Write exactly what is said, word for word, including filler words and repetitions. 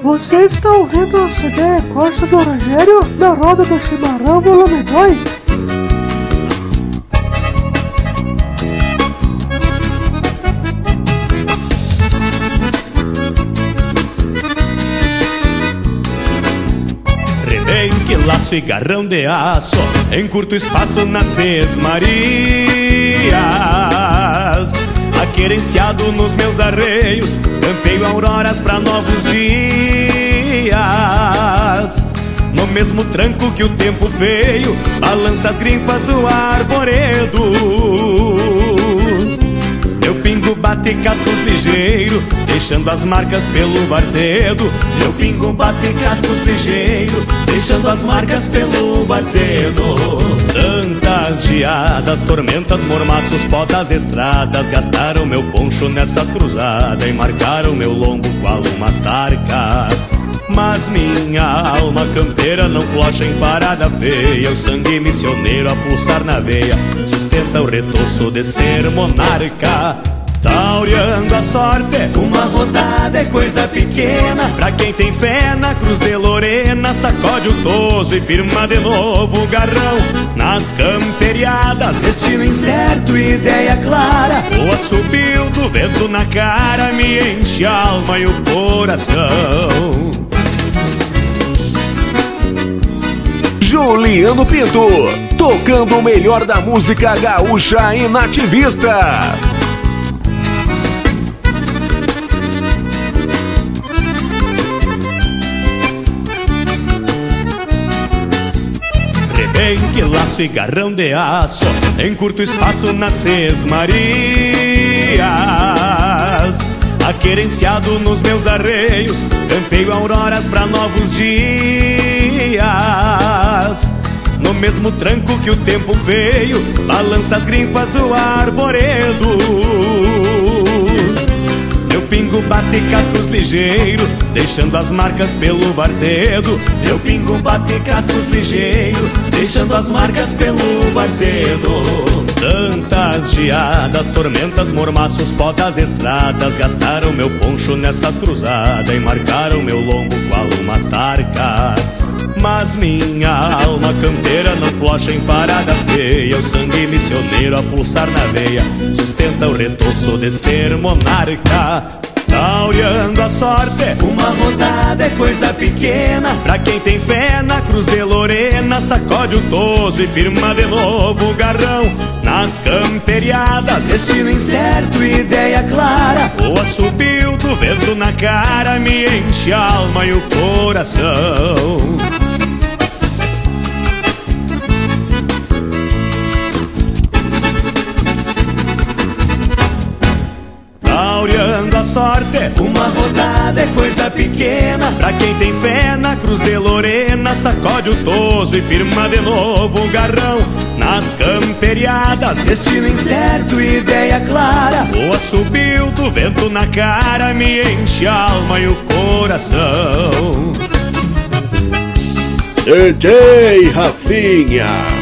Você está ouvindo o C D Corsa do Rogério na Roda do Chimarrão Volume dois. Rebenque, laço e garrão de aço, em curto espaço nas Sesmarias, aquerenciado nos meus arreios, campeio auroras pra novos dias. No mesmo tranco que o tempo veio, balança as grimpas do arvoredo. Meu pingo bate cascos ligeiro, deixando as marcas pelo varzedo. Meu pingo bate cascos ligeiro, deixando as marcas pelo varzedo. Tantas geadas, tormentas, mormaços, pó das estradas gastaram meu poncho nessas cruzadas e marcaram meu lombo qual uma tarca. Mas minha alma campeira não flocha em parada feia. O sangue missioneiro a pulsar na veia sustenta o retoço de ser monarca. Taureando a sorte, uma rodada é coisa pequena. Pra quem tem fé na cruz de Lorena, sacode o toso e firma de novo o garrão. Nas camperiadas, destino incerto e ideia clara, o assobio do vento na cara me enche a alma e o coração. Juliano Pinto, tocando o melhor da música gaúcha e nativista. Rebenque, laço e garrão de aço, em curto espaço nas Sesmarias, aquerenciado nos meus arreios, campeio auroras pra novos dias. No mesmo tranco que o tempo veio, balança as grimpas do arvoredo. Meu pingo bate cascos ligeiro, deixando as marcas pelo varzedo. Meu pingo bate cascos ligeiro, deixando as marcas pelo varzedo. Tantas geadas, tormentas, mormaços, pó das estradas gastaram meu poncho nessas cruzadas e marcaram meu lombo qual uma tarca. Mas minha alma campeira não flocha em parada feia. O sangue missioneiro a pulsar na veia sustenta o retoço de ser monarca. Taureando a sorte, uma rodada é coisa pequena. Pra quem tem fé na cruz de Lorena, sacode o toso e firma de novo o garrão. Nas camperiadas, destino incerto e ideia clara, o assobio do vento na cara me enche a alma e o coração. Taureando a sorte, uma rodada é coisa pequena. Pra quem tem fé na cruz de Lorena, sacode o toso e firma de novo o garrão. Nas camperiadas, destino incerto e ideia clara, o assobio do vento na cara me enche a alma e o coração. D J Rafinha.